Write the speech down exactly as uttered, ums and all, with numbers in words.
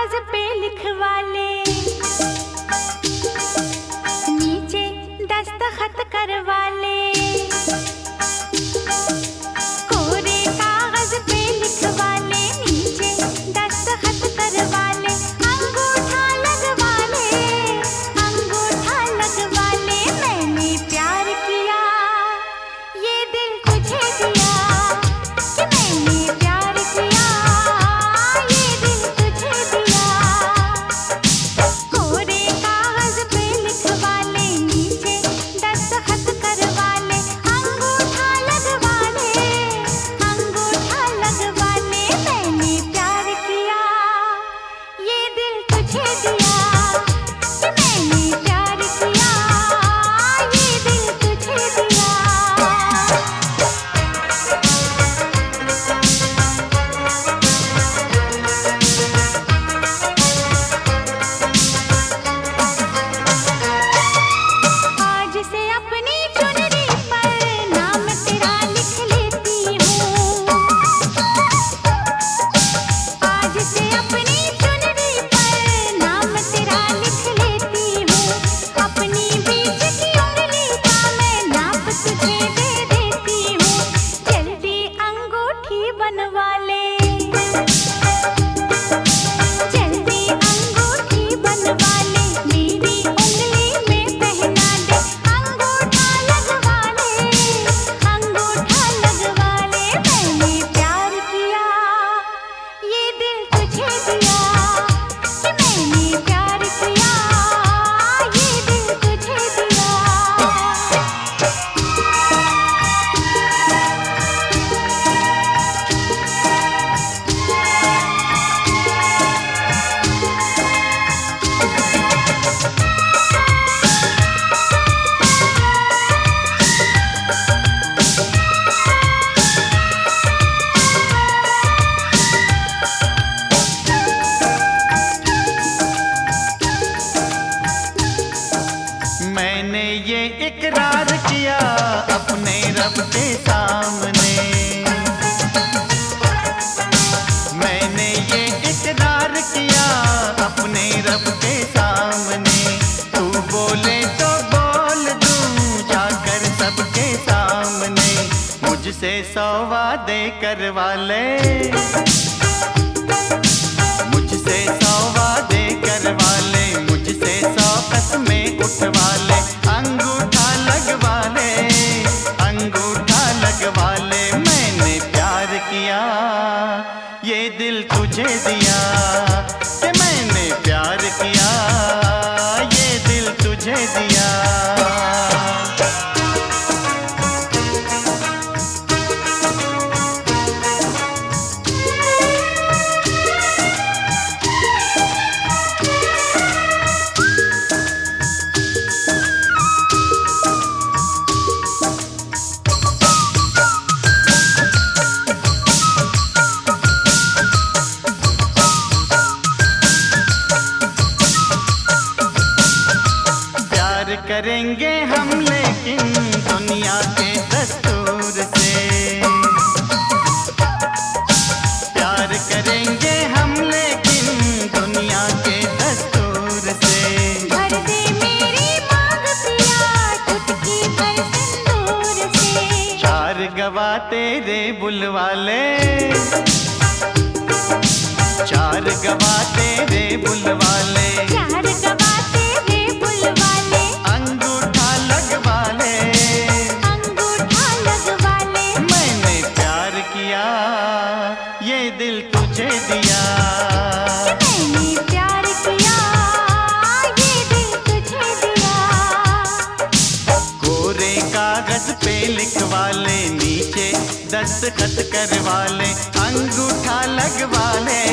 कागज पे लिखवा ले, नीचे दस्तखत करवा ले। कोरे कागज पे लिखवा ले, नीचे दस्तखत करवा ले। अंगूठा लगवा ले, अंगूठा लगवा ले। मैंने प्यार किया, ये दिल तुझे दिया, कि मैंने प्यार किया, ये दिल तुझे दिया। कोरे कागज पे लिखवा ले, नीचे दस्तखत करवा ले। अंगूठा लगवा ले, अंगूठा लगवा ले। मैंने प्यार किया, ये दिल तुझे दिया, कि मैंने प्यार किया, ये दिल तुझे दिया। आज से अपनी चुनरी पर नाम तेरा लिख लेती हूँ, आज से अपनी चुनरी पर नाम तेरा लिख लेती हूँ। अपनी बीच की उंगली का मैं नाप तुझे दे देती हूँ। जल्दी अंगूठी बनवा ले, जल्दी अंगूठी बनवा ले। मेरी उंगली में पहना दे। अंगूठा लगवा ले, अंगूठा लगवा ले। मैंने प्यार किया, ये दिल तुझे दिया, कि मैंने प्यार किया, ये दिल तुझे दिया। मैंने ये इकरार किया अपने रब के सामने, मैंने ये इकरार किया अपने रब के सामने। तू बोले तो बोल दूं जाकर सबके सामने। मुझसे सौ वादे करवा ले, मुझसे सौ वादे करवा ले। मुझसे सौ कसमें उठवा ले। अंगूठा लगवा ले, अंगूठा लगवा ले। मैंने प्यार किया, ये दिल तुझे दिया, कि मैंने प्यार किया, ये दिल तुझे दिया। प्यार करेंगे हम लेकिन दुनिया के दस्तूर से, प्यार करेंगे हम लेकिन दुनिया के दस्तूर से। भर दे मेरी मांग पिया, चुटकी भर सिंदूर से। चार गवा तेरे बुलवा ले, चार गवा तेरे बुलवा ले। चार गवा तेरे बुलवा ले, अंगूठा लगवा ले, अंगूठा लगवा ले। मैंने प्यार किया, ये दिल तुझे दिया, कि मैंने प्यार किया, ये दिल तुझे दिया। कोरे कागज पे लिखवा ले, नीचे दस्तखत करवा ले। अंगूठा लगवा ले,